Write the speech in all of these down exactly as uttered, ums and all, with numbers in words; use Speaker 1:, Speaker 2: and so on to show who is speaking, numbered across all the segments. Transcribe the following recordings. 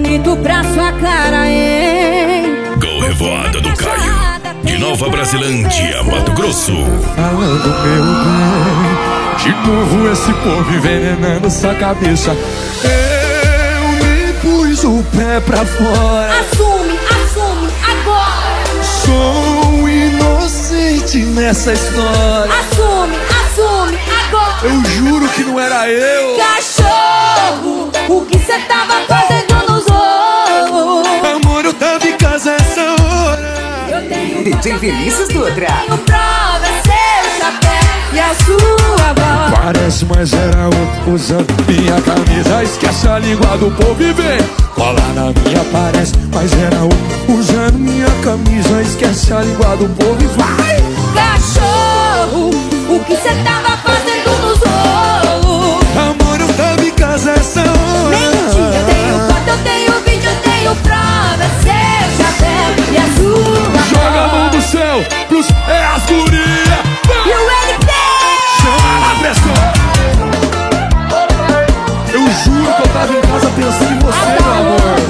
Speaker 1: bonito pra sua cara, hein?
Speaker 2: Gol Revoada do Caio, de Nova Brasilândia, Mato Grosso.
Speaker 3: Falando meu bem, de novo esse povo envenenando sua cabeça. Eu nem pus o pé pra fora.
Speaker 1: Assume, assume, agora.
Speaker 3: Sou inocente nessa história.
Speaker 1: Assume, assume, agora.
Speaker 3: Eu juro que não era eu.
Speaker 1: Cachorro, o que cê tava fazendo nos ovos?
Speaker 3: Amor, eu tava em casa essa hora.
Speaker 1: Eu tenho
Speaker 4: D J Vinícius Dutra.
Speaker 1: tenho prova, seu chapéu e a sua voz.
Speaker 3: Parece, mas era outro usando minha camisa. Esquece a língua do povo e vem. Cola na minha, parece, mas era outro usando minha camisa. Esquece a língua do povo e vai.
Speaker 1: Cachorro, o que cê tava fazendo nos ovos?
Speaker 3: Amor, eu tava em casa essa hora.
Speaker 1: Mentira, eu tenho foto, eu tenho vídeo, eu tenho prova, seu chapéu e a sua
Speaker 3: Joga a mão do céu pros é as guria.
Speaker 1: e o L P.
Speaker 3: Chama na pressão. Eu juro que eu tava em casa pensando em você, meu amor.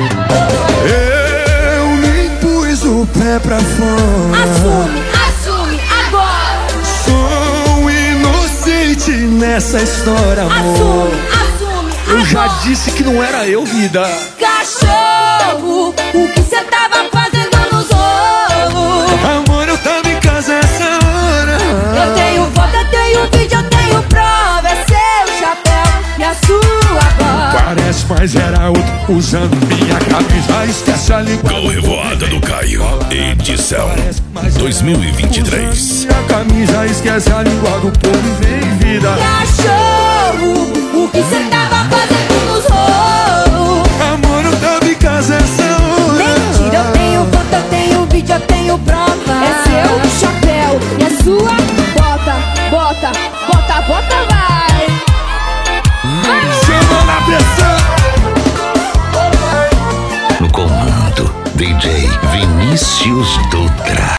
Speaker 3: Eu nem pus o pé pra fora.
Speaker 1: Assume, assume, agora.
Speaker 3: Sou inocente nessa história, amor.
Speaker 1: Assume, assume,
Speaker 3: Eu já
Speaker 1: agora.
Speaker 3: disse que não era eu, vida.
Speaker 1: Cachorro, o que cê tava fazendo nos ovos?
Speaker 3: Amor, eu tava em casa essa hora.
Speaker 1: Eu tenho foto, eu tenho vídeo, eu tenho prova, é seu chapéu e a sua voz.
Speaker 3: Parece, mas era outro usando minha camisa. Esquece a língua.
Speaker 2: Gol Revoada do Caio, edição dois mil e vinte e três.
Speaker 3: Minha camisa, esquece a língua do povo e vem, vida.
Speaker 1: Cachorro, o que cê tava fazendo nos ovos?
Speaker 3: Amor, eu tava em casa essa hora.
Speaker 1: Mentira, eu tenho foto, eu tenho vídeo, eu tenho prova. É seu chapéu e a sua bota, bota, bota, bota, vai.
Speaker 3: Chama na pressão.
Speaker 5: No comando, D J Vinícius Dutra.